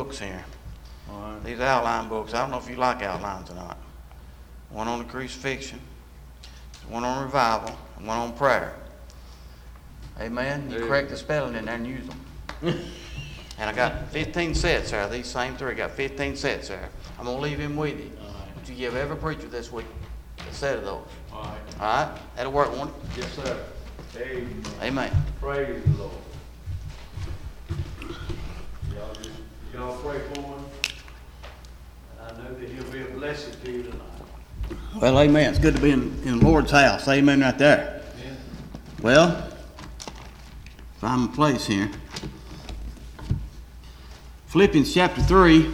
books here. All right. These outline books. I don't know if you like outlines or not. One on the crucifixion, one on revival, and one on prayer. Amen. You correct the spelling in there and use them. And I got 15 sets there. These same three. Got 15 sets there. I'm going to leave him with you. All right. But you give every preacher this week a set of those. All right. All right? That'll work, won't it? Yes, sir. Amen. Amen. Praise the Lord. Y'all pray for him. And I know that he'll be a blessing to you tonight. Well, amen. It's good to be in the Lord's house. Amen right there. Yeah. Well, find my place here. Philippians chapter 3.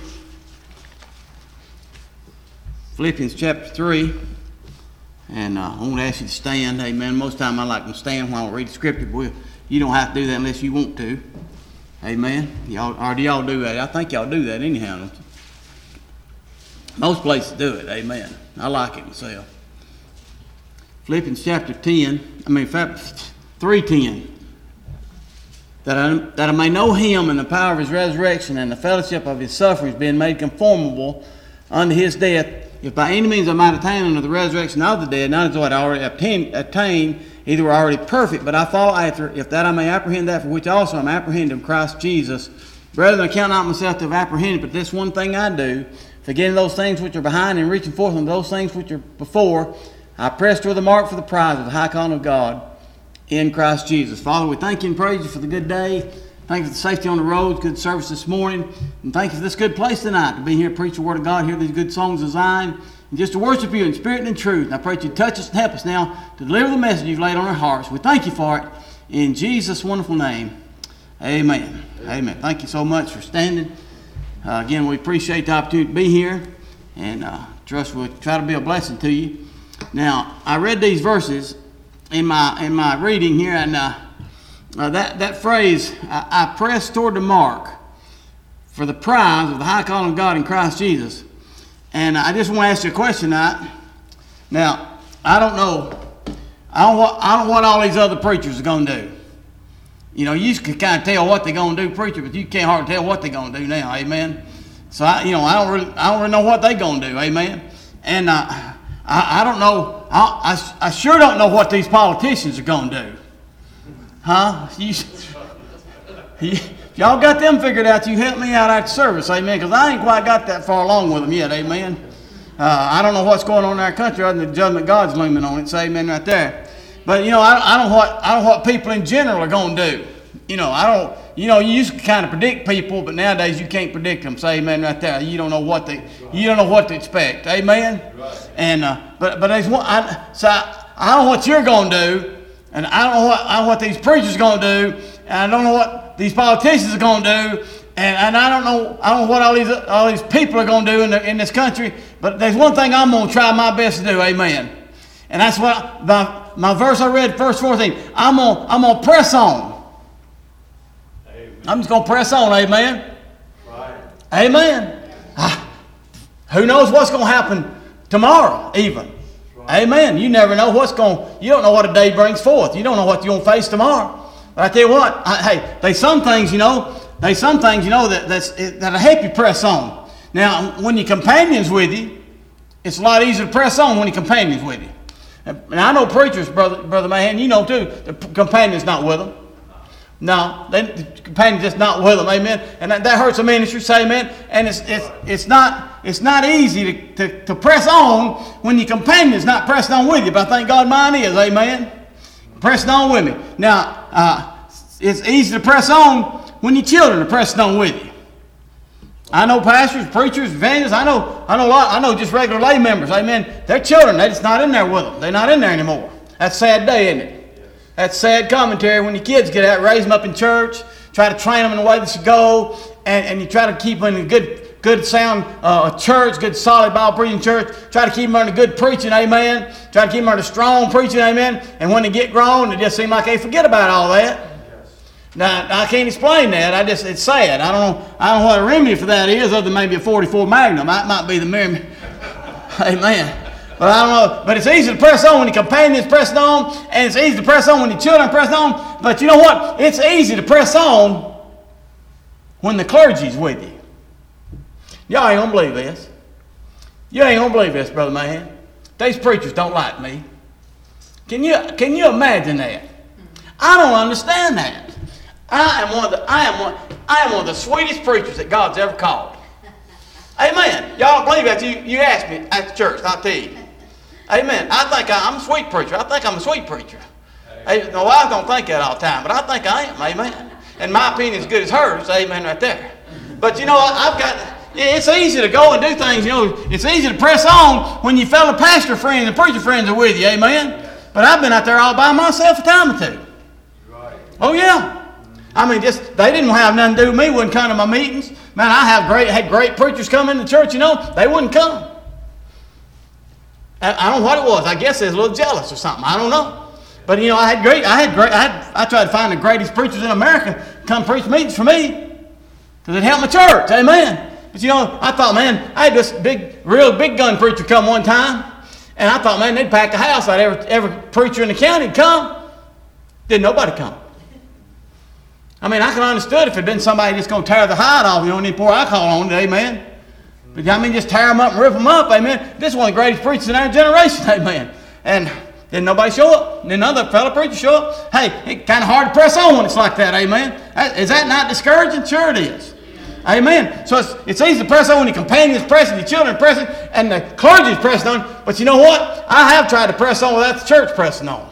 Philippians chapter 3. And I want to ask you to stand. Amen. Most of the time I like to stand while I read the scripture. But you don't have to do that unless you want to. Amen. Y'all do that? I think y'all do that anyhow, don't you? Most places do it. Amen. I like it myself. Philippians chapter 3:10. That I may know him and the power of his resurrection and the fellowship of his sufferings, being made conformable unto his death, if by any means I might attain unto the resurrection of the dead, not as though I had already attained, either were already perfect, but I follow after, if that I may apprehend that for which also I am apprehended of Christ Jesus. Brethren, I count not myself to have apprehended, but this one thing I do, forgetting those things which are behind and reaching forth unto those things which are before, I press toward the mark for the prize of the high calling of God in Christ Jesus. Father, we thank you and praise you for the good day. Thank you for the safety on the roads, good service this morning. And thank you for this good place tonight to be here, preach the Word of God, hear these good songs of Zion, and just to worship you in spirit and in truth. And I pray that you touch us and help us now to deliver the message you've laid on our hearts. We thank you for it in Jesus' wonderful name. Amen. Amen. Thank you so much for standing. Again, we appreciate the opportunity to be here, and trust we'll try to be a blessing to you. Now, I read these verses in my reading here, and that phrase, I press toward the mark for the prize of the high calling of God in Christ Jesus. And I just want to ask you a question tonight. Now, I don't know what all these other preachers are going to do. You know, you can kind of tell what they're going to do, preacher, but you can't hardly tell what they're going to do now. Amen. So I don't really know what they're going to do. Amen. And I don't know. I sure don't know what these politicians are going to do. Huh? If y'all got them figured out, you help me out after service, amen, because I ain't quite got that far along with them yet, amen. I don't know what's going on in our country other than the judgment God's looming on it, so amen right there. But, you know, I don't know what people in general are going to do. You used to kind of predict people, but nowadays you can't predict them, so amen right there. You don't know what to expect, amen. Right. And but there's one. I don't know what you're going to do. And I don't know what these preachers are going to do, and I don't know what these politicians are going to do, and I don't know what all these people are going to do in this country. But there's one thing I'm going to try my best to do, amen. And that's what my verse I read, verse 14. I'm going to press on. Amen. I'm just going to press on, amen. Right. Amen. Who knows what's going to happen tomorrow, even. Amen. You never know you don't know what a day brings forth. You don't know what you're going to face tomorrow. But I tell you what, there's some things, that that'll help you press on. Now, when your companion's with you, it's a lot easier to press on when your companion's with you. And I know preachers, Brother Mahan, you know too, the companion's not with them. No, the companion's just not with them, amen. And that hurts the ministry, say amen. And it's not easy to press on when your companion's not pressing on with you. But I thank God mine is, amen. Pressing on with me. Now, it's easy to press on when your children are pressing on with you. I know pastors, preachers, evangelists. I know a lot. I know just regular lay members, amen. Their children, they're just not in there with them. They're not in there anymore. That's a sad day, isn't it? That's sad commentary when your kids get out, raise them up in church, try to train them in the way they should go, and you try to keep them in a good sound church, good solid Bible preaching church. Try to keep them under good preaching, amen. Try to keep them under strong preaching, amen. And when they get grown, it just seems like they forget about all that. Now, I can't explain that. It's sad. I don't know what a remedy for that is, other than maybe a 44 Magnum. That might be the remedy. Amen. But I don't know. But it's easy to press on when your companion's pressing on, and it's easy to press on when your children are pressing on. But you know what? It's easy to press on when the clergy's with you. Y'all ain't gonna believe this. You ain't gonna believe this, Brother Mahan. These preachers don't like me. Can you imagine that? I don't understand that. I am one of the sweetest preachers that God's ever called. Amen. Y'all don't believe that? You asked me at the church, I'll tell you. Amen. I think I'm a sweet preacher. I think I'm a sweet preacher. Hey, my wife don't think that all the time, but I think I am. Amen. And my opinion is as good as hers. Amen right there. But you know, it's easy to go and do things. You know, it's easy to press on when your fellow pastor friends and preacher friends are with you. Amen. But I've been out there all by myself a time or two. Right. Oh yeah. I mean, they didn't have nothing to do with me. Wouldn't come to my meetings. Man, I had great preachers come into church. You know, they wouldn't come. I don't know what it was. I guess they was a little jealous or something. I don't know. But you know, I tried to find the greatest preachers in America come preach meetings for me because it helped my church. Amen. But you know, I thought, man, I had this real big gun preacher come one time, and I thought, man, they'd pack the house out. Every preacher in the county would come. Didn't nobody come. I mean, I could have understood if it had been somebody just going to tear the hide off, you know, and then pour alcohol on it, amen. But I mean, just tear them up and rip them up, amen. This is one of the greatest preachers in our generation, amen. And didn't nobody show up. Didn't another fellow preacher show up. Hey, it's kind of hard to press on when it's like that, amen. Is that not discouraging? Sure it is. Amen. So it's easy to press on when your companions pressing, your children pressing, and the clergy is pressing on. But you know what? I have tried to press on without the church pressing on.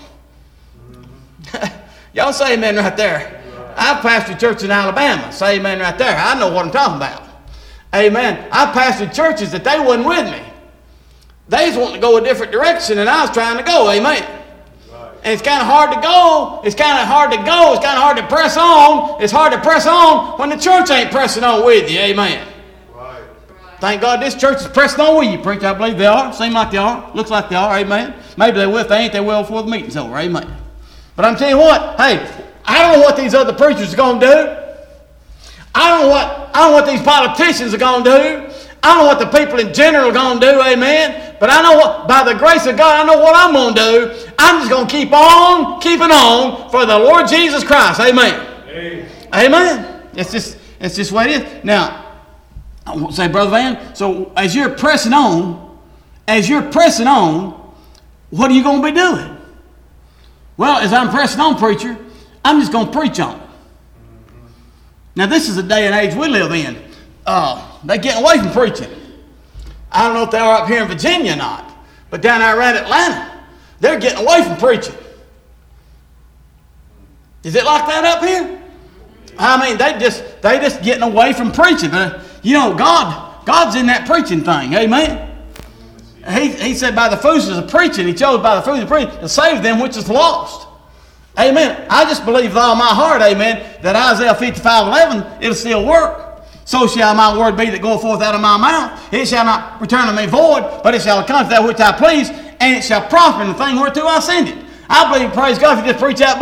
Y'all say amen right there. I've pastored churches in Alabama. Say amen right there. I know what I'm talking about. Amen. I've pastored churches that they wasn't with me. They just wanted to go a different direction than I was trying to go. Amen. Right. And it's kind of hard to go. It's kind of hard to go. It's kind of hard to press on. It's hard to press on when the church ain't pressing on with you. Amen. Right. Thank God this church is pressing on with you, preacher. I believe they are. Seem like they are. Looks like they are. Amen. Maybe they will. If they ain't, they will before the meeting's over. Amen. But I'm telling you what. Hey, I don't know what these other preachers are going to do. I don't know what these politicians are going to do. I don't know what the people in general are going to do, amen. But I know what, by the grace of God, I know what I'm going to do. I'm just going to keep on keeping on for the Lord Jesus Christ, amen. Amen. It's just the way it is. Now, I won't say, Brother Van, so as you're pressing on, what are you going to be doing? Well, as I'm pressing on, preacher, I'm just going to preach on it. Now, this is the day and age we live in. They're getting away from preaching. I don't know if they are up here in Virginia or not, but down there around Atlanta, they're getting away from preaching. Is it like that up here? I mean, they just getting away from preaching. But you know, God's in that preaching thing. Amen. He said, by the foolishness of preaching, He chose by the foolishness of preaching to save them which is lost. Amen. I just believe with all my heart, amen, that Isaiah 55:11, it'll still work. So shall my word be that goeth forth out of my mouth. It shall not return to me void, but it shall accomplish that which I please, and it shall prosper in the thing whereto I send it. I believe, praise God, if you just preach that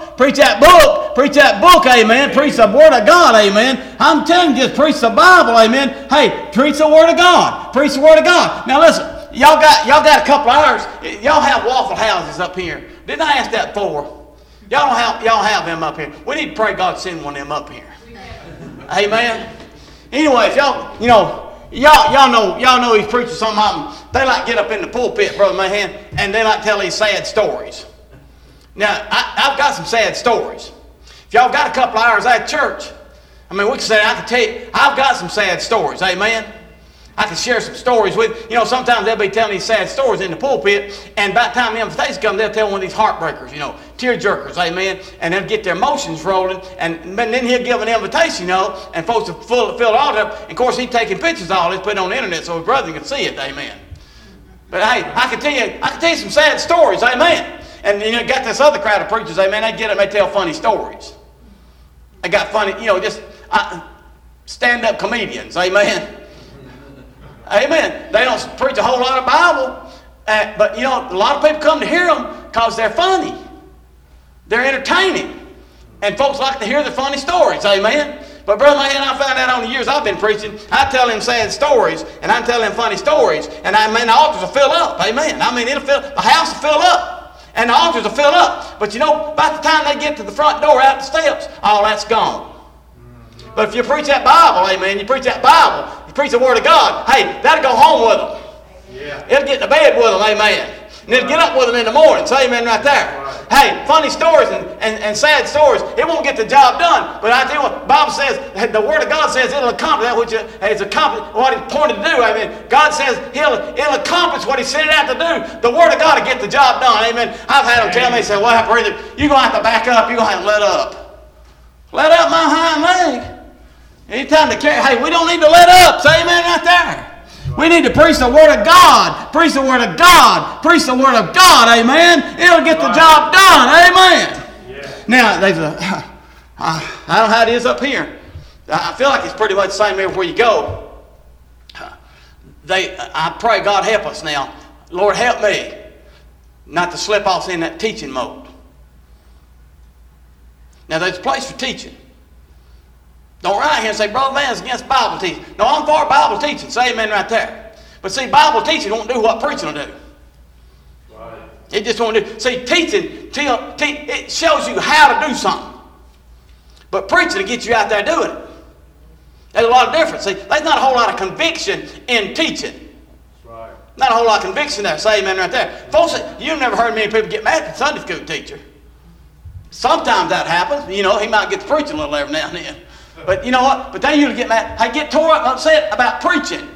book, amen. Preach the word of God, amen. I'm telling you, just preach the Bible, amen. Hey, preach the word of God. Preach the word of God. Now listen, y'all got a couple of hours. Y'all have Waffle Houses up here. Didn't I ask that before? Y'all have them up here. We need to pray God send one of them up here. Amen. Anyways, y'all know these preachers. Some of them, they like to get up in the pulpit, Brother Mahan, and they like to tell these sad stories. Now, I've got some sad stories. If y'all got a couple of hours at church, I mean, I can tell you, I've got some sad stories. Amen. I can share some stories with you. Sometimes they'll be telling these sad stories in the pulpit, and by the time the invitation comes, they'll tell one of these heartbreakers, tear jerkers, amen, and they'll get their emotions rolling, and then he'll give an invitation, and folks will fill it all up. And of course, he's taking pictures of all this, put it on the internet so his brother can see it, amen. But hey, I can tell you some sad stories, amen. And got this other crowd of preachers, amen. They get up, they tell funny stories. They got funny, just stand-up comedians, amen. Amen. They don't preach a whole lot of Bible, but a lot of people come to hear them because they're funny. They're entertaining. And folks like to hear the funny stories. Amen. But Brother Mahan, I found out on the years I've been preaching, I tell them sad stories, and I tell them funny stories, and the altars will fill up. Amen. The house will fill up, and the altars will fill up. But by the time they get to the front door, out the steps, all that's gone. But if you preach that Bible, amen, you preach that Bible, you preach the Word of God, hey, that'll go home with them. Yeah. It'll get to bed with them, amen. And it'll get up with them in the morning. Say amen right there. Hey, funny stories and sad stories, it won't get the job done. But I tell you what, the Bible says, the Word of God says it'll accomplish that which is accomplished, what He pointed to do. Amen. God says it'll accomplish what He sent it out to do. The Word of God will get the job done. Amen. I've had them tell me, say, well, brother, you're going to have to back up. You're going to have to let up. Let up my hind leg. Anytime to carry, hey, we don't need to let up. Say amen right there. We need to preach the Word of God. Preach the Word of God. Preach the Word of God. Amen. It'll get the job done. Amen. Yeah. Now, there's I don't know how it is up here. I feel like it's pretty much the same everywhere you go. I pray God help us now. Lord, help me not to slip off in that teaching mode. Now, there's a place for teaching. Don't run out here and say, Brother Van's against Bible teaching. No, I'm for Bible teaching. Say amen right there. But see, Bible teaching won't do what preaching will do. Right. It just won't do. See, teaching, it shows you how to do something. But preaching will get you out there doing it. There's a lot of difference. See, there's not a whole lot of conviction in teaching. Right. Not a whole lot of conviction there. Say amen right there. Folks, you've never heard many people get mad at the Sunday school teacher. Sometimes that happens. You know, he might get to preaching a little every now and then. But you know what? But they usually get mad. I get tore up, upset about preaching.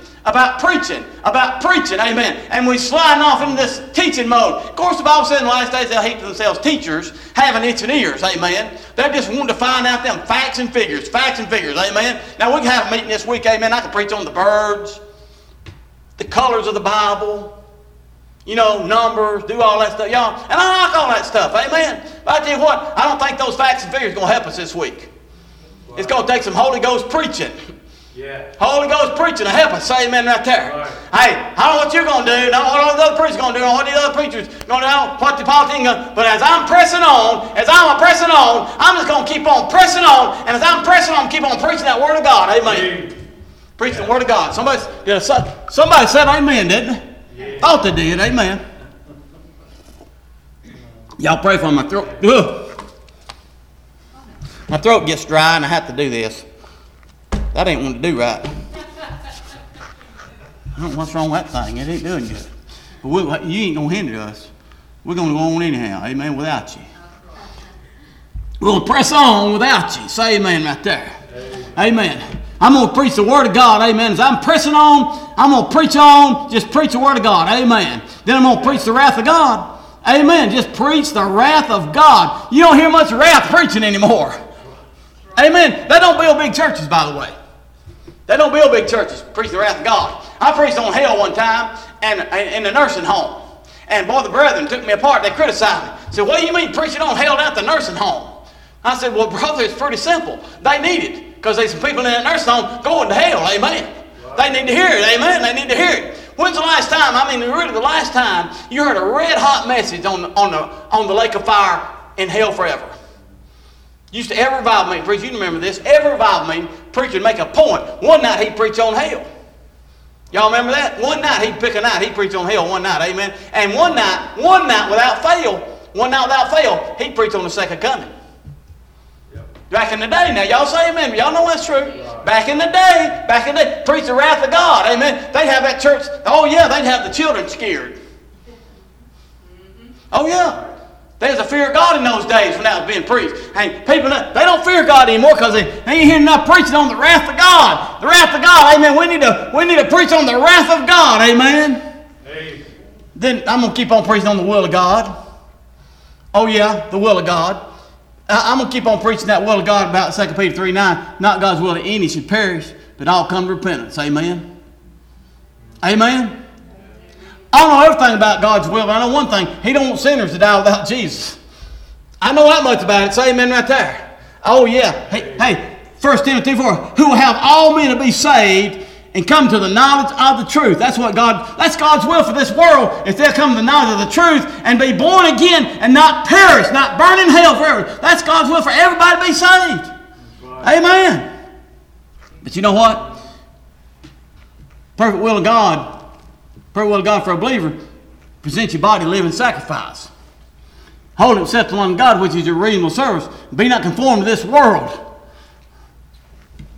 Amen. And we sliding off into this teaching mode. Of course, the Bible says in the last days they'll heap themselves teachers having itching ears. Amen. They're just wanting to find out them facts and figures. Amen. Now, we can have a meeting this week. Amen. I can preach on the birds, the colors of the Bible, you know, numbers, do all that stuff. Y'all, and I like all that stuff. Amen. But I tell you what, I don't think those facts and figures are going to help us this week. It's going to take some Holy Ghost preaching. Yeah. Holy Ghost preaching to help us. Say amen right there. Right. Hey, I don't know what you're going to do. Not what all the other preachers are going to do. Not what the other preachers are going to do. What the politicians are going to do. But as I'm pressing on, I'm just going to keep on pressing on. And as I'm pressing on, keep on preaching that Word of God. Amen. Preaching the Word of God. Somebody said amen, didn't they? Yeah. Thought they did. Amen. Y'all pray for my throat. Ugh. My throat gets dry and I have to do this. That ain't one to do right. I don't know what's wrong with that thing. It ain't doing good. But you ain't going to hinder us. We're going to go on anyhow. Amen. Without you. We're going to press on without you. Say amen right there. Amen. I'm going to preach the Word of God. Amen. As I'm pressing on, I'm going to preach on. Just preach the Word of God. Amen. Then I'm going to preach the wrath of God. Amen. Just preach the wrath of God. You don't hear much wrath preaching anymore. Amen. They don't build big churches, by the way. They don't build big churches. Preach the wrath of God. I preached on hell one time and in the nursing home. And boy, the brethren took me apart. They criticized me. Said, what do you mean preaching on hell down at the nursing home? I said, well, brother, it's pretty simple. They need it. Because there's some people in that nursing home going to hell. Amen. They need to hear it. Amen. They need to hear it. When's the last time, really the last time you heard a red hot message on the lake of fire in hell forever? Used to every revival meeting preach, you remember this, every revival meeting, preacher would make a point. One night he'd preach on hell. Y'all remember that? One night he'd pick a night, he'd preach on hell one night, amen. And one night without fail, he'd preach on the second coming. Yep. Back in the day, now y'all say amen, y'all know that's true. Right. Back in the day, preach the wrath of God, amen. They'd have that church, oh yeah, they'd have the children scared. Oh yeah. There's a fear of God in those days when that was being preached. Hey, people, they don't fear God anymore because they ain't hearing enough preaching on the wrath of God. The wrath of God, amen. We need to preach on the wrath of God, amen. Hey. Then I'm going to keep on preaching on the will of God. Oh yeah, the will of God. I'm going to keep on preaching that will of God about 2 Peter 3:9. Not God's will that any should perish, but all come to repentance, amen. Amen. I don't know everything about God's will, but I know one thing. He don't want sinners to die without Jesus. I know that much about it. Say amen right there. Oh, yeah. Hey, 1 Timothy 4. Who will have all men to be saved and come to the knowledge of the truth. That's God's will for this world. If they'll come to the knowledge of the truth and be born again and not perish, not burn in hell forever. That's God's will for everybody to be saved. Right. Amen. But you know what? Perfect will of God for a believer, present your body a living sacrifice. Hold it acceptable unto God, which is your reasonable service. Be not conformed to this world,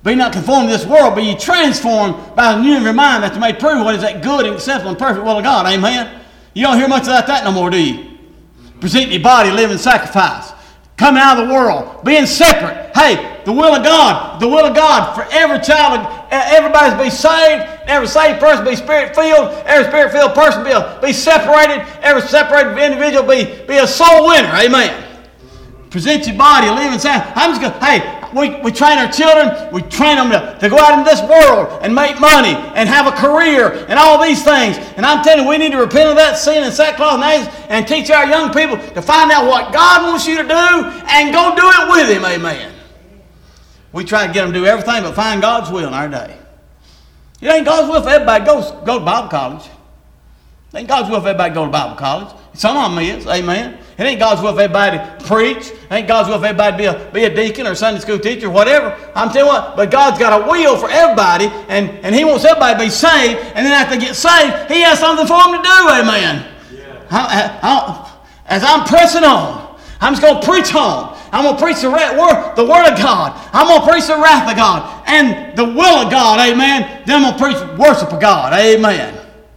Be not conformed to this world, but ye transformed by the renewing of your mind, that you may prove what is that good and acceptable and perfect will of God. Amen. You don't hear much about that no more, do you? Presenting your body, living sacrifice. Coming out of the world. Being separate. Hey, the will of God. The will of God for every child, everybody to be saved. Every saved person be spirit-filled. Every spirit-filled person be separated. Every separated individual be a soul winner. Amen. Present your body, living sacrifice. I'm just going, hey, we train our children, we train them to go out in this world and make money and have a career and all these things. And I'm telling you, we need to repent of that sin and sackcloth and ashes and teach our young people to find out what God wants you to do and go do it with Him. Amen. We try to get them to do everything but find God's will in our day. It ain't God's will for everybody to go to Bible college. It ain't God's will for everybody to go to Bible college. Some of them is, amen. It ain't God's will for everybody to preach. It ain't God's will for everybody to be a deacon or Sunday school teacher or whatever. I'm telling you what, but God's got a will for everybody, and He wants everybody to be saved, and then after they get saved, He has something for them to do, amen. Yeah. As I'm pressing on, I'm just going to preach on. I'm going to preach the Word of God. I'm going to preach the wrath of God and the will of God, amen. Then I'm going to preach worship of God, amen.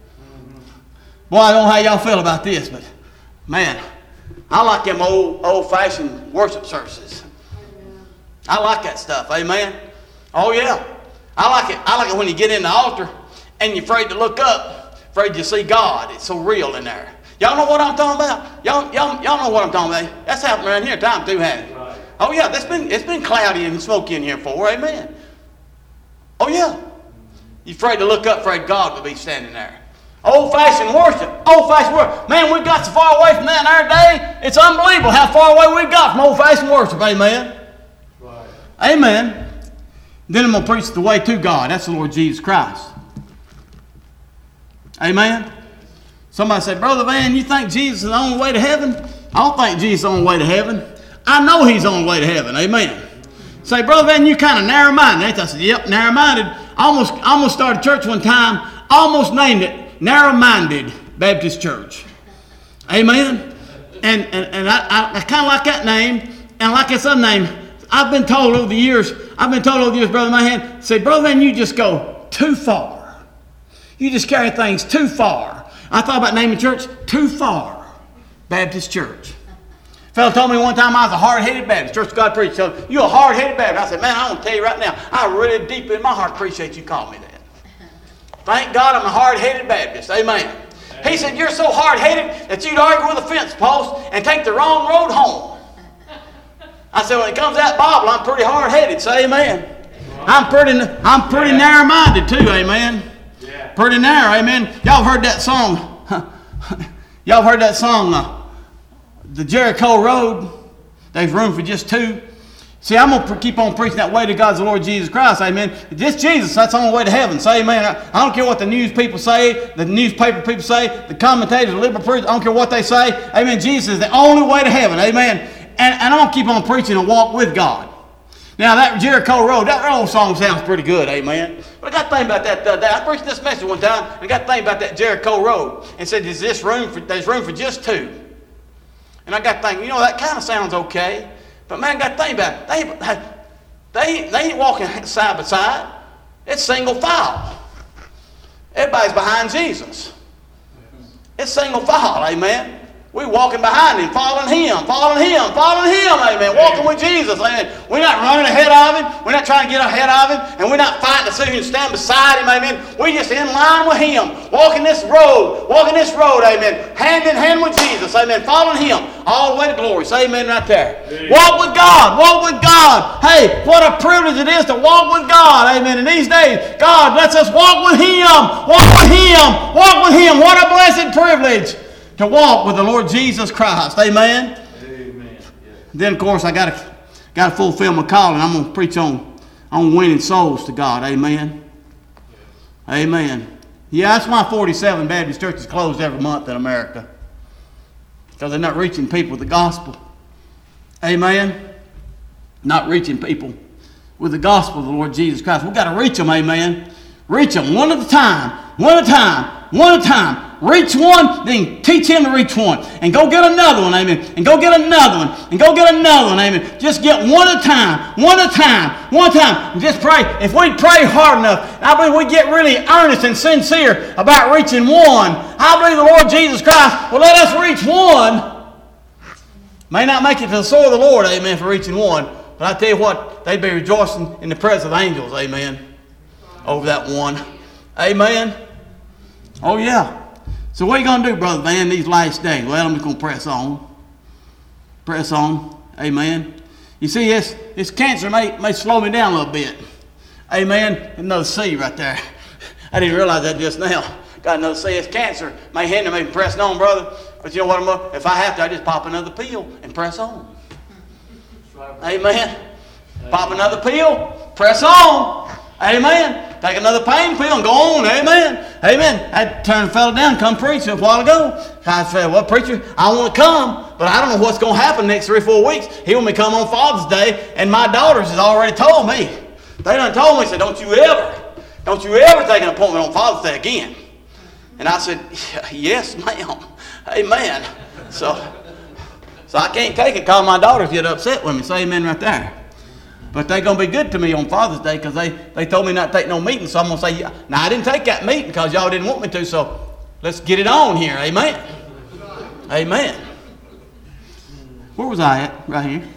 Boy, I don't know how y'all feel about this, but man, I like them old-fashioned worship services. I like that stuff, amen. Oh yeah, I like it. I like it when you get in the altar and you're afraid to look up, afraid you see God. It's so real in there. Y'all know what I'm talking about? Y'all know what I'm talking about. That's happened around here time too, hasn't it? Right. Oh yeah, it's been cloudy and smoky in here before, amen. Oh yeah, you're afraid to look up, afraid God will be standing there. Old-fashioned worship. Old-fashioned worship. Man, we got so far away from that in our day, it's unbelievable how far away we got from old-fashioned worship. Amen. Right. Amen. Then I'm going to preach the way to God. That's the Lord Jesus Christ. Amen. Somebody said, Brother Van, you think Jesus is on the way to heaven? I don't think Jesus is on the way to heaven. I know He's on the way to heaven. Amen. Say, Brother Van, you kind of narrow-minded, ain't you? I said, yep, narrow-minded. I almost started a church one time, almost named it Narrow-Minded Baptist Church. Amen. And I kind of like that name, and I like this other name. I've been told over the years, Brother Mahan, say, Brother Van, you just go too far. You just carry things too far. I thought about naming church Too Far Baptist Church. A fellow told me one time I was a hard-headed Baptist. Church of God preached. So, you a hard-headed Baptist. I said, man, I want to tell you right now, I really deep in my heart appreciate you calling me that. Thank God I'm a hard-headed Baptist. Amen. He said, you're so hard-headed that you'd argue with a fence post and take the wrong road home. I said, when it comes to that Bible, I'm pretty hard-headed. Say amen. I'm pretty narrow-minded too. Amen. Yeah. Pretty narrow. Amen. Y'all heard that song. Y'all heard that song, The Jericho Road. There's room for just two. See, I'm going to keep on preaching that way to God's the Lord Jesus Christ, amen. Just Jesus, that's on the way to heaven. Say amen. I don't care what the news people say, the newspaper people say, the commentators, the liberal preachers, I don't care what they say. Amen. Jesus is the only way to heaven, amen. And I'm going to keep on preaching and walk with God. Now, that Jericho Road, that old song sounds pretty good, amen. But I got to think about that. I preached this message one time, and I got to think about that Jericho Road and said, there's room for just two. And I got to think, that kind of sounds okay. But man, got to think about it. They ain't walking side by side. It's single file. Everybody's behind Jesus. It's single file, amen. We're walking behind Him, following Him, amen. Walking with Jesus, amen. We're not running ahead of Him. We're not trying to get ahead of Him. And we're not fighting to see Him stand beside Him, amen. We're just in line with Him, walking this road, amen. Hand in hand with Jesus, amen. Following Him all the way to glory. Say amen right there. Amen. Walk with God. Hey, what a privilege it is to walk with God, amen. In these days, God lets us walk with Him. What a blessed privilege to walk with the Lord Jesus Christ. Amen. Amen. Yes. Then, of course, I got to fulfill my calling. I'm going to preach on winning souls to God. Amen. Yes. Amen. Yeah, that's why 47 Baptist churches closed every month in America. Because they're not reaching people with the gospel. Amen. Not reaching people with the gospel of the Lord Jesus Christ. We've got to reach them. Amen. Reach them one at a time. Reach one, then teach him to reach one. And go get another one, amen. And go get another one. And go get another one, amen. Just get one at a time, one at a time, one at a time. And just pray. If we pray hard enough, I believe we get really earnest and sincere about reaching one. I believe the Lord Jesus Christ will let us reach one. May not make it to the sword of the Lord, amen, for reaching one. But I tell you what, they'd be rejoicing in the presence of angels, amen, over that one. Amen. Oh, yeah. So what are you going to do, Brother Van, these last days? Well, I'm just going to press on. Press on. Amen. You see, this cancer may slow me down a little bit. Amen. Another C right there. I didn't realize that just now. Got another C. It's cancer. May hinder me from pressing on, brother. But you know what? If I have to, I just pop another pill and press on. Amen. Pop another pill. Press on. Amen. Take another pain pill and go on. Amen. Amen. I turned a fellow down, come preach a while ago. I said, well, preacher, I want to come, but I don't know what's going to happen next 3 or 4 weeks. He want me to come on Father's Day, and my daughters has already told me. They done told me, said, don't you ever take an appointment on Father's Day again. And I said, yes, ma'am. Amen. So I can't take it, cause my daughters get upset with me. Say amen right there. But they're going to be good to me on Father's Day because they told me not to take no meeting. So I'm going to say, now I didn't take that meeting because y'all didn't want me to. So let's get it on here. Amen. Amen. Where was I at? Right here.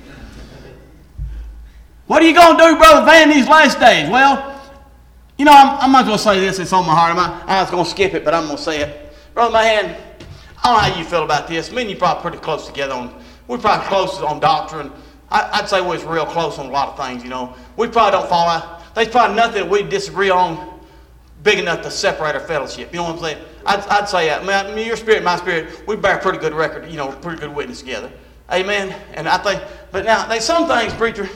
What are you going to do, Brother Van, these last days? Well, you know, I'm not going to say this. It's on my heart. I was going to skip it, but I'm going to say it. Brother Van, I don't know how you feel about this. Me and you probably pretty close together. We're probably close on doctrine. I'd say we're real close on a lot of things, you know. We probably don't fall out. There's probably nothing that we disagree on big enough to separate our fellowship. You know what I'm saying? I'd say that. Man, your spirit, my spirit, we bear a pretty good record, you know, pretty good witness together. Amen. And I think, but now there's some things, preacher,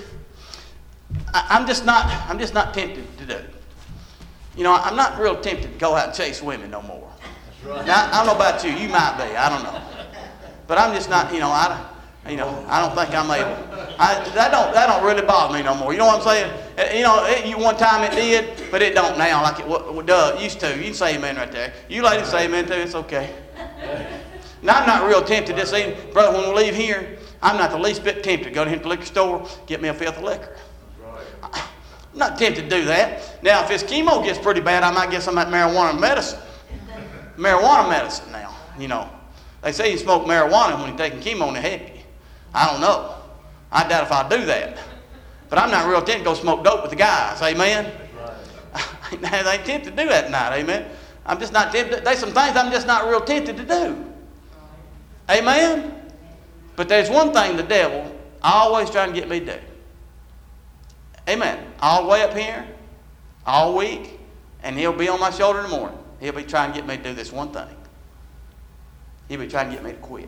I'm just not tempted to do. You know, I'm not real tempted to go out and chase women no more. That's right. Now, I don't know about you. You might be. I don't know. But I'm just not, you know, I don't think I'm able. That don't really bother me no more. You know what I'm saying? You know, one time it did, but it don't now like it used to. You can say amen right there. You ladies say amen too. It's okay. Now I'm not real tempted this evening, brother. When we leave here, I'm not the least bit tempted to go to the liquor store, get me a fifth of liquor. I'm not tempted to do that. Now, if this chemo gets pretty bad, I might get some of that marijuana medicine. Marijuana medicine now, you know. They say you smoke marijuana when you're taking chemo and they help you. I don't know. I doubt if I'll do that. But I'm not real tempted to go smoke dope with the guys. Amen? They ain't tempted to do that tonight. Amen? I'm just not tempted. There's some things I'm just not real tempted to do. Amen? But there's one thing the devil always trying to get me to do. Amen. All the way up here, all week, and he'll be on my shoulder in the morning. He'll be trying to get me to do this one thing. He'll be trying to get me to quit.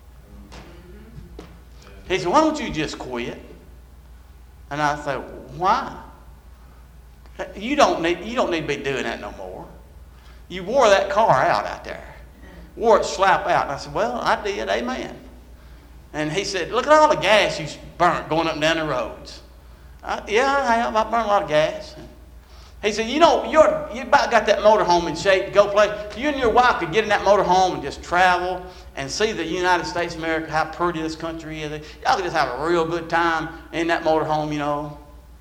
He said, why don't you just quit? And I said, why? You don't need to be doing that no more. You wore that car out there. Wore it slap out. And I said, well, I did. Amen. And he said, look at all the gas you burnt going up and down the roads. Yeah, I have. I burn a lot of gas. He said, you know, you about got that motorhome in shape to go play. You and your wife could get in that motorhome and just travel and see the United States of America, how pretty this country is. Y'all could just have a real good time in that motorhome, you know.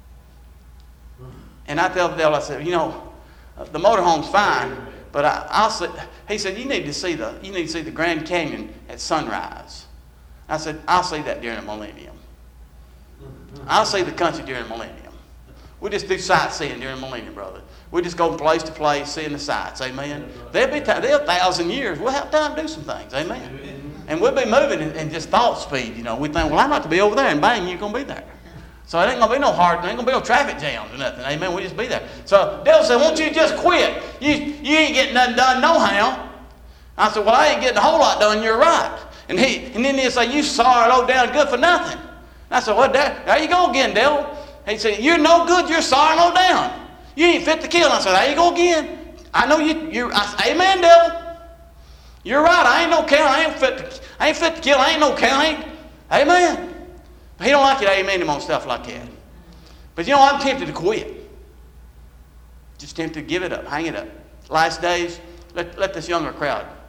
And I tell the devil, I said, you know, the motorhome's fine, but I'll say. He said, you need to see the Grand Canyon at sunrise. I said, I'll see that during the millennium. I'll see the country during the millennium. We just do sightseeing during the millennium, brother. We just go from place to place, seeing the sights. Amen. There'll be 1,000 years. We'll have time to do some things. Amen. And we'll be moving in just thought speed. You know, we think, well, I'm about to be over there, and bang, you're gonna be there. So it ain't gonna be no hard. There ain't gonna be no traffic jams or nothing. Amen. We just be there. So the devil said, won't you just quit? You ain't getting nothing done no how. I said, well, I ain't getting a whole lot done. You're right. And then he'll say, you sorry low down good for nothing. And I said, well, there you go again, devil. He said, you're no good, you're sorry low down. You ain't fit to kill. And I said, there you go again. I know you're I said, amen, devil. You're right, I ain't no count, I ain't fit to kill, I ain't no count, amen. But he don't like it, amen him on stuff like that. But you know, I'm tempted to quit. Just tempted to give it up, hang it up. Last days, let this younger crowd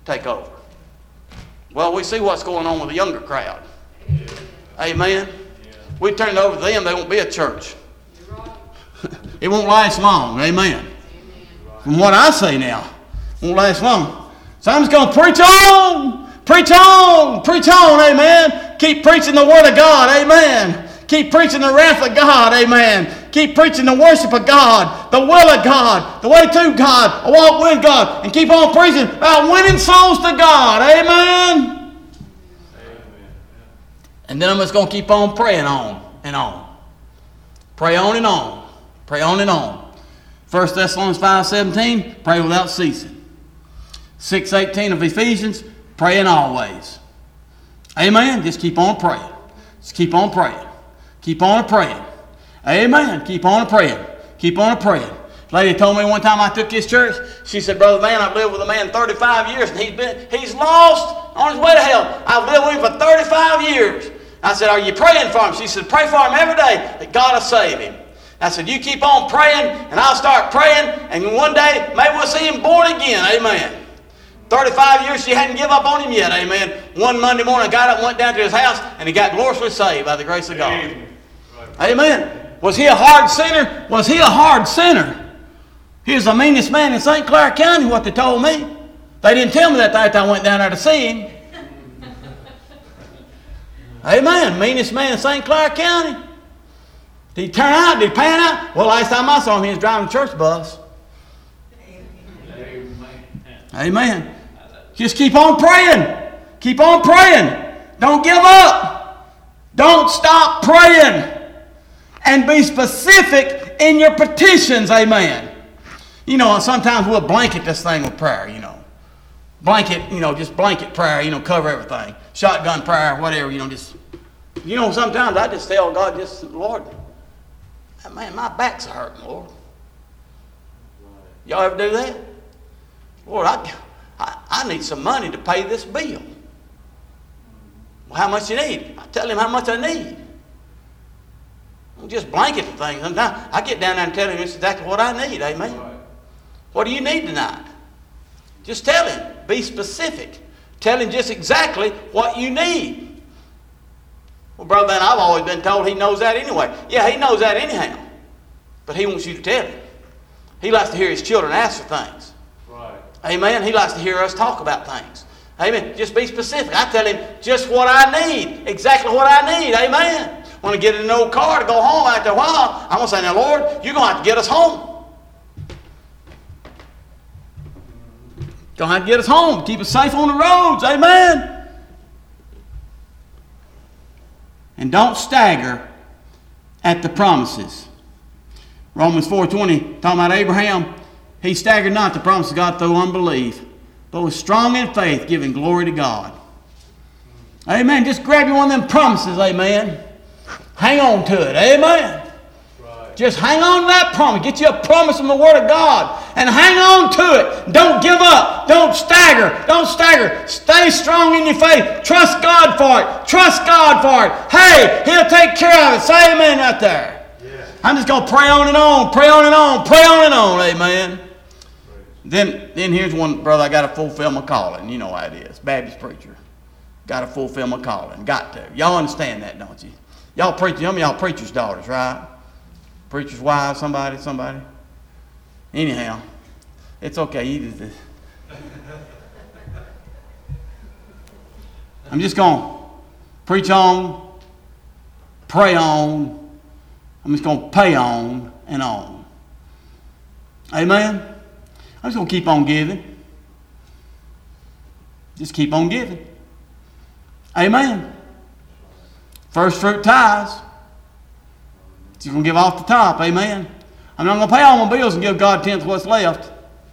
take over. Well, we see what's going on with the younger crowd. Amen. We turn it over to them, they won't be a church. It won't last long. Amen. From what I say now, it won't last long. So I'm just going to preach on. Preach on. Preach on. Amen. Keep preaching the Word of God. Amen. Keep preaching the wrath of God. Amen. Keep preaching the worship of God, the will of God, the way to God, a walk with God, and keep on preaching about winning souls to God. Amen. And then I'm just going to keep on praying on and on. Pray on and on. Pray on and on. 1 Thessalonians 5:17, pray without ceasing. 6:18 of Ephesians, praying always. Amen. Just keep on praying. Just keep on praying. Keep on praying. Amen. Keep on praying. Keep on praying. A lady told me one time I took his church. She said, Brother Van, I've lived with a man 35 years and he's lost on his way to hell. I've lived with him for 35 years. I said, are you praying for him? She said, pray for him every day that God will save him. I said, you keep on praying and I'll start praying and one day maybe we'll see him born again. Amen. 35 years she hadn't given up on him yet. Amen. One Monday morning I got up and went down to his house and he got gloriously saved by the grace of God. Amen. Was he a hard sinner? Was he a hard sinner? He was the meanest man in St. Clair County, what they told me. They didn't tell me that after I went down there to see him. Amen. Meanest man in St. Clair County. Did he turn out? Did he pan out? Well, last time I saw him, he was driving a church bus. Amen. Just keep on praying. Keep on praying. Don't give up. Don't stop praying. And be specific in your petitions. Amen. You know, sometimes we'll blanket this thing with prayer, you know. Blanket, you know, just blanket prayer, you know, cover everything. Shotgun prayer, whatever, you know, just, you know, sometimes I just tell God, just, Lord, man, my back's hurting, Lord. Y'all ever do that? Lord, I need some money to pay this bill. Well, how much you need? I tell him how much I need. Don't just blanket the thing. Sometimes I get down there and tell him it's exactly what I need. Amen. Right. What do you need tonight? Just tell him. Be specific. Tell him just exactly what you need. Well, Brother Ben, I've always been told he knows that anyway. Yeah, he knows that anyhow. But he wants you to tell him. He likes to hear his children ask for things. Right. Amen. He likes to hear us talk about things. Amen. Just be specific. I tell him just what I need. Exactly what I need. Amen. When I get in an old car to go home after a while, I'm going to say, now, Lord, you're going to have to get us home. Going to have to get us home. Keep us safe on the roads. Amen. And don't stagger at the promises. Romans 4:20, talking about Abraham, he staggered not the promise of God through unbelief, but was strong in faith, giving glory to God. Amen. Just grab you one of them promises. Amen. Hang on to it. Amen. Right. Just hang on to that promise. Get you a promise from the Word of God. And hang on to it. Don't give up. Don't stagger. Don't stagger. Stay strong in your faith. Trust God for it. Trust God for it. Hey, He'll take care of it. Say amen right there. Yeah. I'm just going to pray on and on. Pray on and on. Pray on and on. Amen. Right. Then here's one, brother, I got to fulfill my calling. You know how it is. Baptist preacher. Got to fulfill my calling. Got to. Y'all understand that, don't you? Y'all preach, some of y'all preachers' daughters, right? Preachers' wives, somebody. Anyhow, it's okay. I'm just going to preach on, pray on. I'm just going to pay on and on. Amen? I'm just going to keep on giving. Just keep on giving. Amen? First fruit tithes. You're going to give off the top. Amen. I'm not going to pay all my bills and give God 10th of what's left.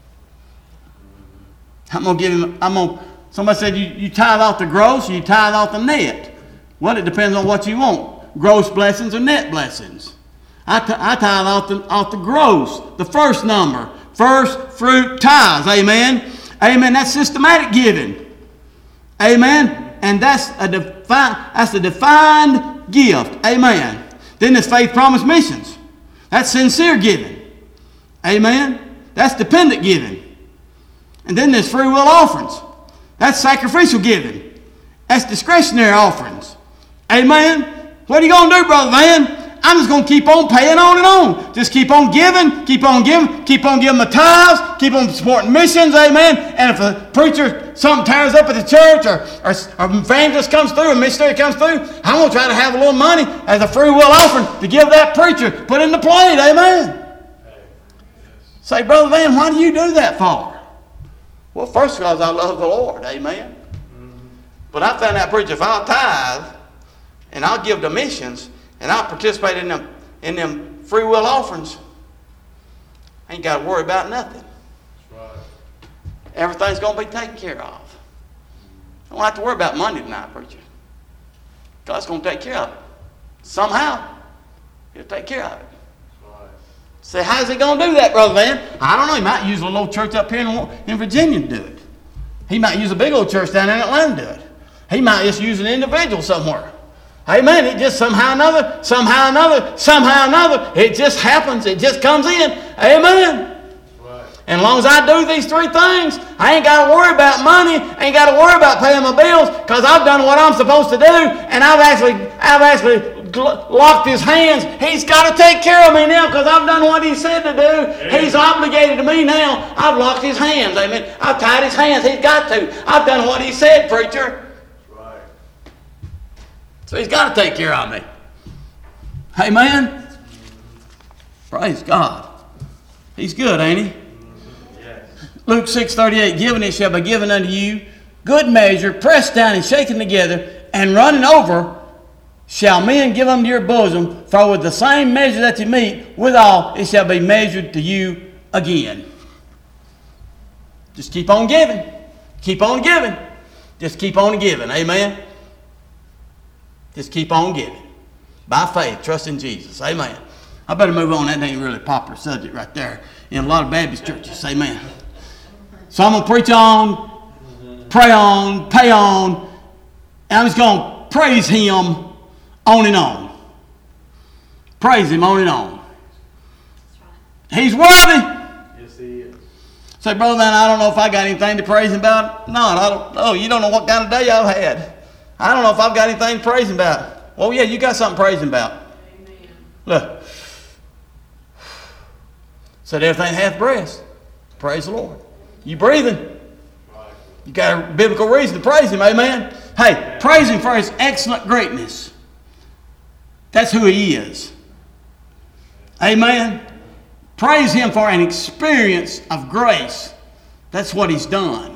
I'm going to give him, somebody said you tithe off the gross or you tithe off the net. Well, it depends on what you want. Gross blessings or net blessings. I tithe off the gross, the first number. First fruit tithes. Amen. Amen. That's systematic giving. Amen. And that's a defined gift. Amen. Then there's faith, promise, missions. That's sincere giving. Amen. That's dependent giving. And then there's free will offerings. That's sacrificial giving. That's discretionary offerings. Amen? What are you going to do, Brother Van? I'm just going to keep on paying on and on. Just keep on giving, keep on giving the tithes, keep on supporting missions, amen. And if a preacher, something tears up at the church, or an evangelist comes through, a missionary comes through, I'm going to try to have a little money as a free will offering to give that preacher, put in the plate, amen. Say, Brother Van, why do you do that for? Well, first because I love the Lord, amen. But I found that preacher, if I'll tithe and I'll give to missions, and I participate in them free will offerings, I ain't got to worry about nothing. That's right. Everything's going to be taken care of. I don't have to worry about money tonight, preacher. God's going to take care of it. Somehow, He'll take care of it. That's right. Say, how's He going to do that, Brother Van? I don't know. He might use a little church up here in Virginia to do it. He might use a big old church down there in Atlanta to do it. He might just use an individual somewhere. Amen. It just somehow or another, it just happens. It just comes in. Amen. Right. And as long as I do these three things, I ain't got to worry about money. I ain't got to worry about paying my bills, because I've done what I'm supposed to do, and I've actually locked His hands. He's got to take care of me now, because I've done what He said to do. Amen. He's obligated to me now. I've locked His hands. Amen. I've tied His hands. He's got to. I've done what He said, preacher. So He's got to take care of me. Amen? Praise God. He's good, ain't He? Yes. Luke 6:38, giving it shall be given unto you, good measure, pressed down and shaken together, and running over, shall men give unto your bosom, for with the same measure that you meet, withal it shall be measured to you again. Just keep on giving. Keep on giving. Just keep on giving. Amen? Just keep on giving. By faith, trust in Jesus. Amen. I better move on. That ain't really a popular subject right there in a lot of Baptist churches. Amen. So I'm going to preach on, pray on, pay on, and I'm just going to praise Him on and on. Praise Him on and on. He's worthy. Yes, He is. Say, Brother Man, I don't know if I got anything to praise Him about. No, I don't know. You don't know what kind of day I've had. I don't know if I've got anything to praise Him about. Oh, yeah, you got something to praise Him about. Amen. Look. Said everything hath breath. Praise the Lord. You breathing. You got a biblical reason to praise Him. Amen. Hey, praise Him for His excellent greatness. That's who He is. Amen. Praise Him for an experience of grace. That's what He's done.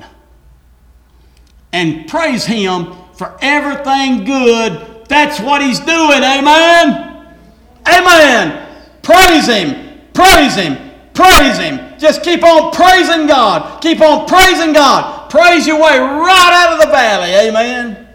And praise Him for everything good. That's what He's doing. Amen. Amen. Praise Him. Praise Him. Praise Him. Just keep on praising God. Keep on praising God. Praise your way right out of the valley. Amen.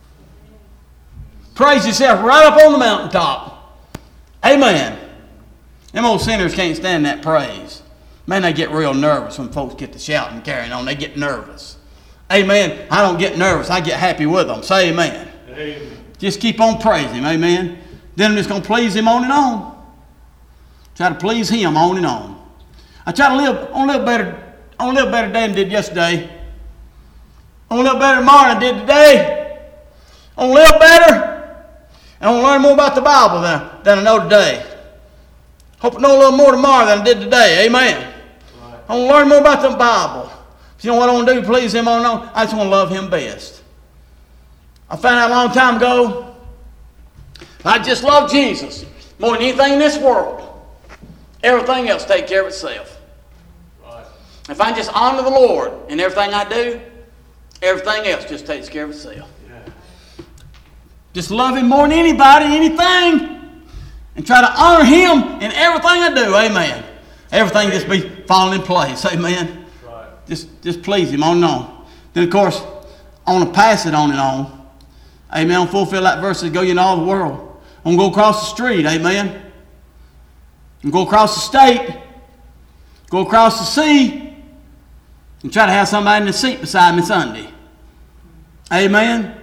Praise yourself right up on the mountaintop. Amen. Them old sinners can't stand that praise. Man, they get real nervous when folks get to shouting and carrying on. They get nervous. Amen. I don't get nervous. I get happy with them. Say amen. Amen. Just keep on praising Him. Amen. Then I'm just going to please Him on and on. Try to please Him on and on. I try to live on a little better day than I did yesterday. On a little better tomorrow than I did today. On a little better. And I want to learn more about the Bible than I know today. Hope I know a little more tomorrow than I did today. Amen. Right. I want to learn more about the Bible. You know what I want to do? Please Him on and on. I just want to love Him best. I found out a long time ago, I just love Jesus more than anything in this world. Everything else take care of itself. Right. If I just honor the Lord in everything I do, everything else just takes care of itself. Yeah. Just love Him more than anybody, anything, and try to honor Him in everything I do. Amen. Everything just be falling in place. Amen. Just please Him on and on. Then, of course, I want to pass it on and on. Amen. I'll fulfill that verse that go into all the world. I'm going to go across the street. Amen. I'm going to go across the state. Go across the sea. And try to have somebody in the seat beside me Sunday. Amen.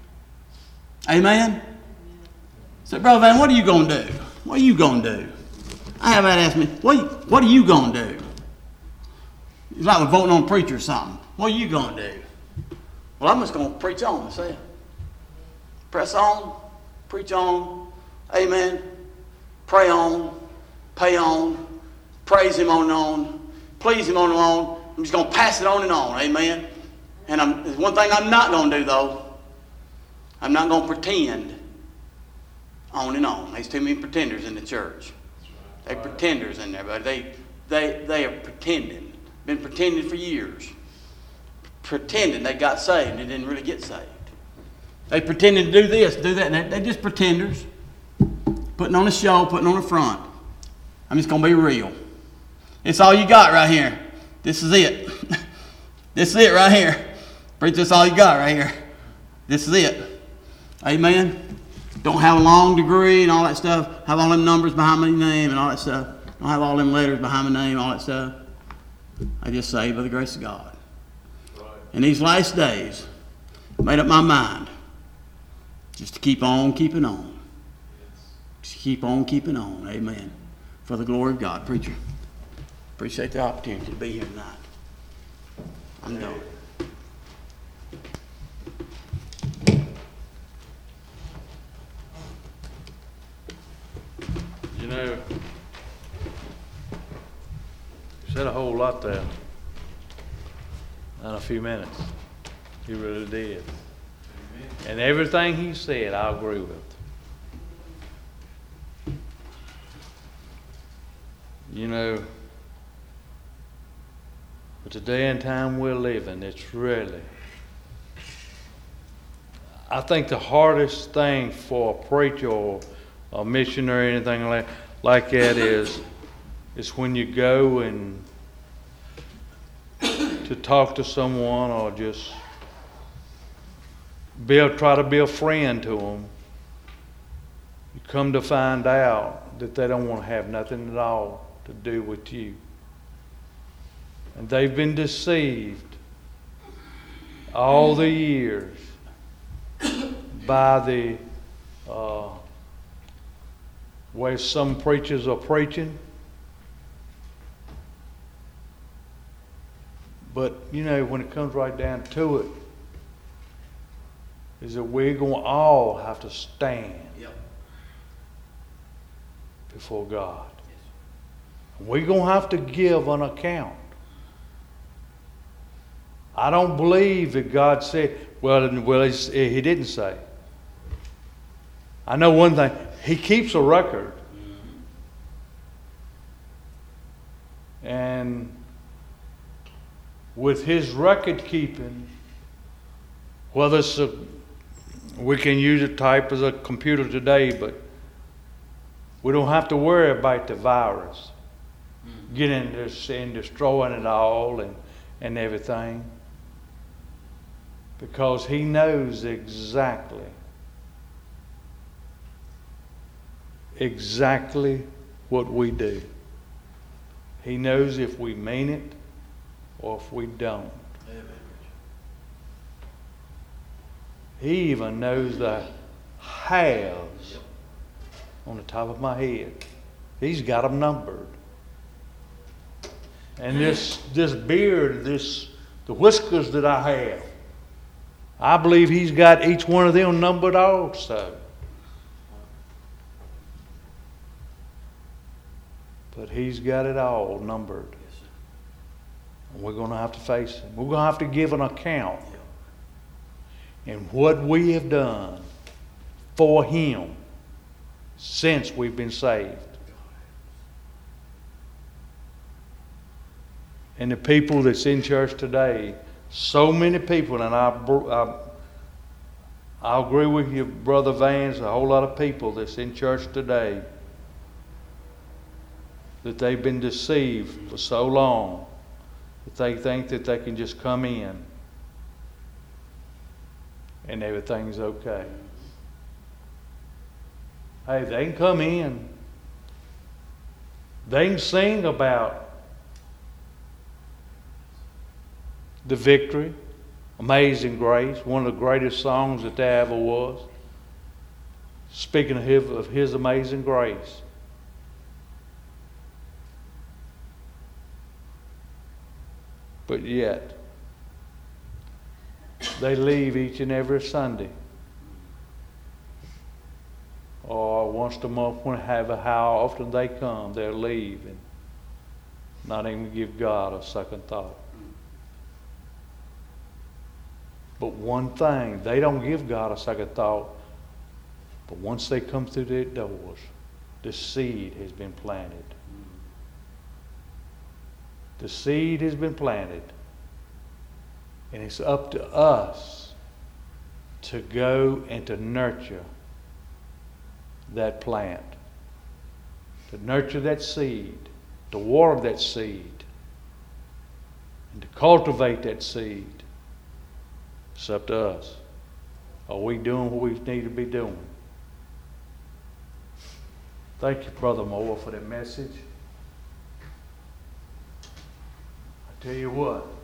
Amen. So, Brother Van, what are you going to do? What are you going to do? I have that asked me, what are you going to do? It's like we're voting on a preacher or something. What are you going to do? Well, I'm just going to preach on myself. Press on, preach on, amen, pray on, pay on, praise Him on and on, please Him on and on. I'm just going to pass it on and on, amen. And there's one thing I'm not going to do, though. I'm not going to pretend on and on. There's too many pretenders in the church. They're pretenders in there, but they are pretending. Been pretending for years. Pretending they got saved and they didn't really get saved. They pretended to do this, do that, and they're just pretenders. Putting on a show, putting on a front. I'm just going to be real. It's all you got right here. This is it. This is it right here. Preach, that's all you got right here. This is it. Amen. Don't have a long degree and all that stuff. Have all them numbers behind my name and all that stuff. Don't have all them letters behind my name, all that stuff. I just saved by the grace of God. Right. In these last days, I made up my mind just to keep on keeping on. Just keep on keeping on. Amen. For the glory of God. Preacher, appreciate the opportunity to be here tonight. I'm done. You know, you said a whole lot there in a few minutes. You really did. Amen. And everything he said, I agree with. You know, but the day and time we're living, it's really, I think the hardest thing for a preacher or a missionary or anything like that is when you go and to talk to someone or just try to be a friend to them. You come to find out that they don't want to have nothing at all to do with you. And they've been deceived all the years by the way some preachers are preaching. But, you know, when it comes right down to it, is that we're going to all have to stand before God. Yes. We're going to have to give an account. I don't believe that God said, well, he didn't say. I know one thing. He keeps a record. And with his record keeping, whether it's we can use it type as a computer today, but we don't have to worry about the virus getting this and destroying it all and everything, because he knows exactly what we do. He knows if we mean it or if we don't. Amen. He even knows the hairs on the top of my head. He's got them numbered. And this beard, the whiskers that I have, I believe he's got each one of them numbered also. But he's got it all numbered. And we're going to have to face him. We're going to have to give an account. And what we have done for him since we've been saved. And the people that's in church today, so many people, and I agree with you, Brother Vance, a whole lot of people that's in church today, that they've been deceived for so long that they think that they can just come in and everything's okay. Hey, they can come in. They can sing about the victory, Amazing Grace, one of the greatest songs that there ever was. Speaking of his amazing grace. But yet, They leave each and every Sunday. Or once a month, how often they come, they'll leave and not even give God a second thought. But one thing, they don't give God a second thought, but once they come through their doors, the seed has been planted. The seed has been planted. And it's up to us to go and to nurture that plant, to nurture that seed, to water that seed, and to cultivate that seed. It's up to us. Are we doing what we need to be doing? Thank you, Brother Moore, for that message. I tell you what,